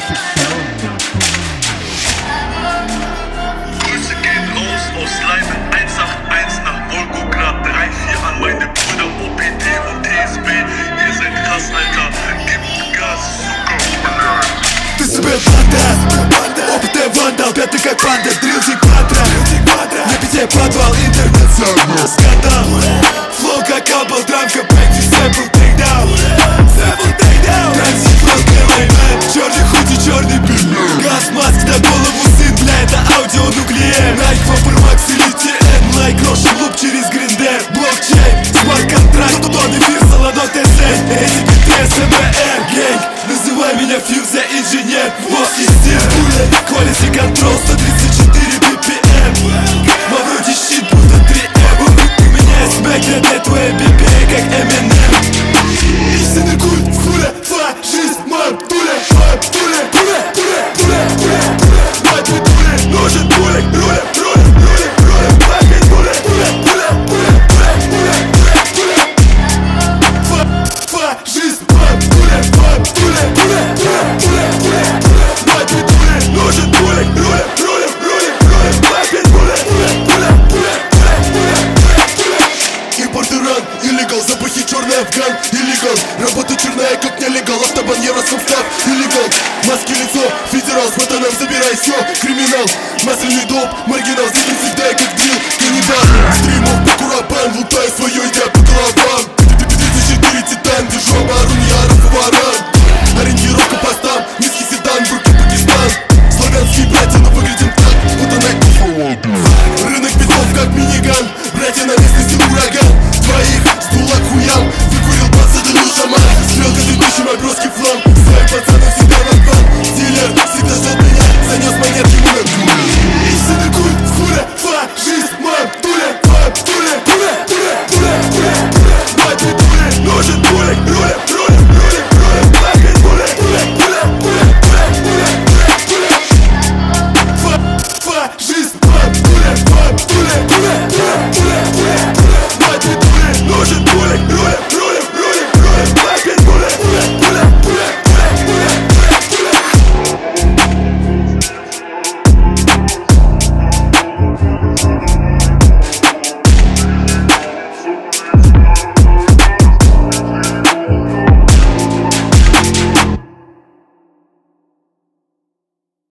Grüße gehen raus aus Leimen 181 nach Volgograd 34 an meine Brüder OPD und TSB. Ihr seid krass, Alter. Gebt Gas, Zucker. Ты себе банда, опытная вандал, пятый как панда, дрилси квадра, на пяте подвал, интернет, скандал. Флоу как амбл, драмка, бэкти, сэмпл, тейкдаун. Транзит, флоу, белый мэн, черный худи, черный бит. Газ, маск на голову, сын, для это аудио нуклеер. Найк, Вапор, Макс или TN, лайк, Рошен, луп через Гриндер. Блокчейн, смарт-контракт, тон, эфир, солоно, ТЗ. Эти биты, СМР, гейнг. Называй меня фьюза, инженер, босс и стиль. Quality control, 134 BPM. Мавроди щит, будто 3M. У меня есть Мэг, для твоей BPA, как Eminem. Истинный культ, хуля, фашист, мам, туля, мам, туля, туля, туля, туля, туля, туля. Мать твой туля, нужен туля, руля, руля, руля, руля, плакай, туля, туля, туля, туля, туля, туля, туля, туля. Фашист, мам, туля, мам, туля, туля, туля, туля, туля, туля. Мать твой туля, нужен туля, руля, руля, руля, руля, плакай, туля, туля, туля, туля, туля, туля, туля. Импорт Иран, иллегал, запахи черный Афган, иллегал. Работа черная, как нелегал, автобан, евросубстав, иллегал. Маски, лицо, федерал, с ботаном забирай все, криминал. Масляный доп, маргинал, здесь не всегда как дрил, каннибал. Стримов по курабан, лутаю свое, идя по курабан.